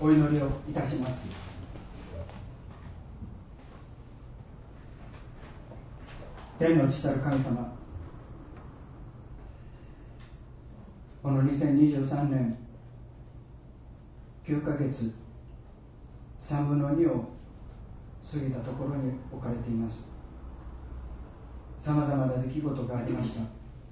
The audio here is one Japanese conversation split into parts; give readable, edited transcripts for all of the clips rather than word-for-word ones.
お祈りをいたします。天の父なる神様、この2023年9ヶ月3分の2を過ぎたところに置かれています。さまざまな出来事がありました。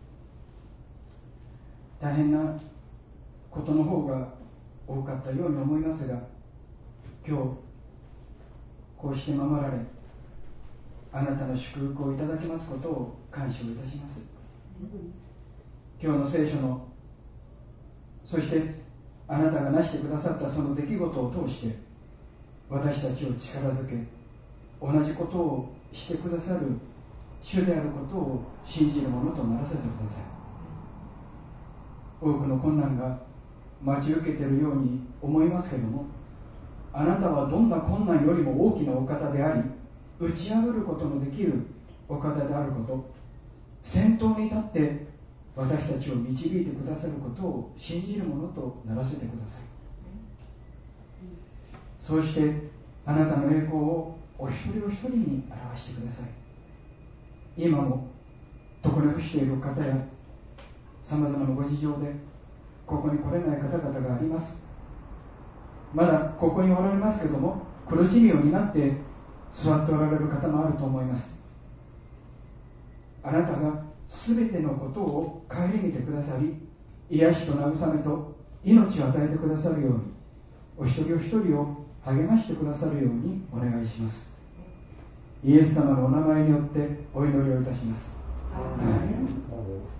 大変なことの方が多かったように思いますが、今日こうして守られ、あなたの祝福をいただきますことを感謝をいたします。今日の聖書の、そしてあなたがなしてくださったその出来事を通して私たちを力づけ、同じことをしてくださる主であることを信じるものとならせてください。多くの困難が待ち受けているように思いますけれども、あなたはどんな困難よりも大きなお方であり、打ち破ることのできるお方であること、先頭に立って私たちを導いてくださることを信じるものとならせてください。そうしてあなたの栄光をお一人お一人に表してください。今も床に伏している方やさまざまなご事情でここに来れない方々があります。まだここにおられますけども、苦しみを担って座っておられる方もあると思います。あなたが全てのことを顧みてくださり、癒しと慰めと命を与えてくださるように、お一人お一人を励ましてくださるようにお願いします。イエス様のお名前によってお祈りをいたします。アーメン。